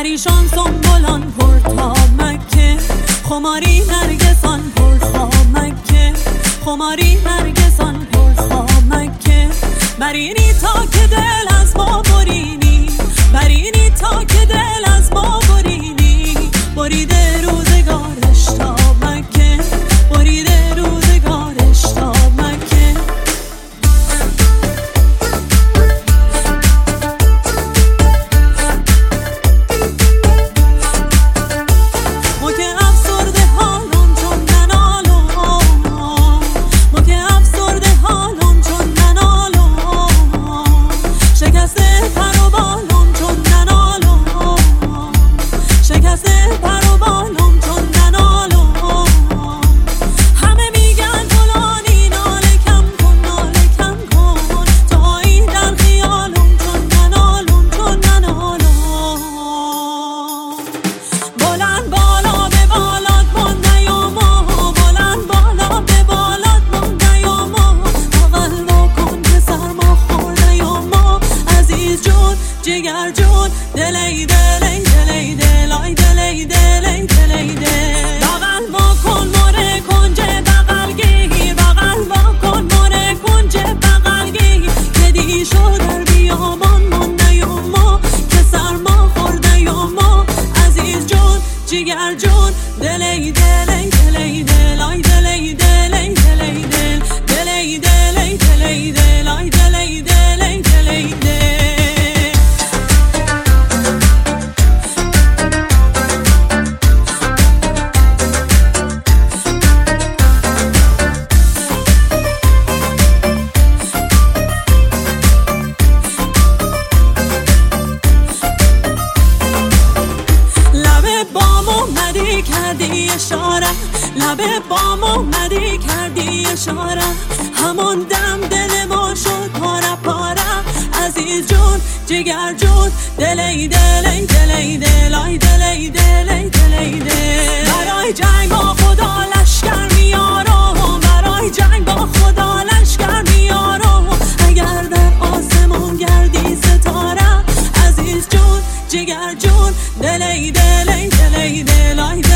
پریشان سنبولان پرتا مکه خماری نرگسان پرخا مکه خماری نرگسان پرخا مکه برینی تا که دل از ما برینی برینی تا که دل از ما برینی بریده روزگارش تا مکه بریده روزگارش تا مکه جگر جون دلی دلی دلی دلای دلی دلی دلی دل بغل ما کن مره کنجه بغل گیر بغل ما کن مره کنجه بغل گیر که دی شو در بیامان مونده یا ما که سرما خورده یا ما عزیز جون جگر جون دلی دلی دلی دلای دلی دلی دلی دل دلی دلی دلی دلای دلی دلی دلی دل کردی اشاره لبه بام اومدی کردی اشاره همون دم دل ما شد پاره پاره عزیز جون جگر جون دلی دلی دلی دلای دلی دلی دلی دل برای جنگ با خدا لشکر میارم برای جنگ با خدا لشکر میارم اگر در آسمون گردی ستاره عزیز جون جگر جون دلی دلی دلی دلای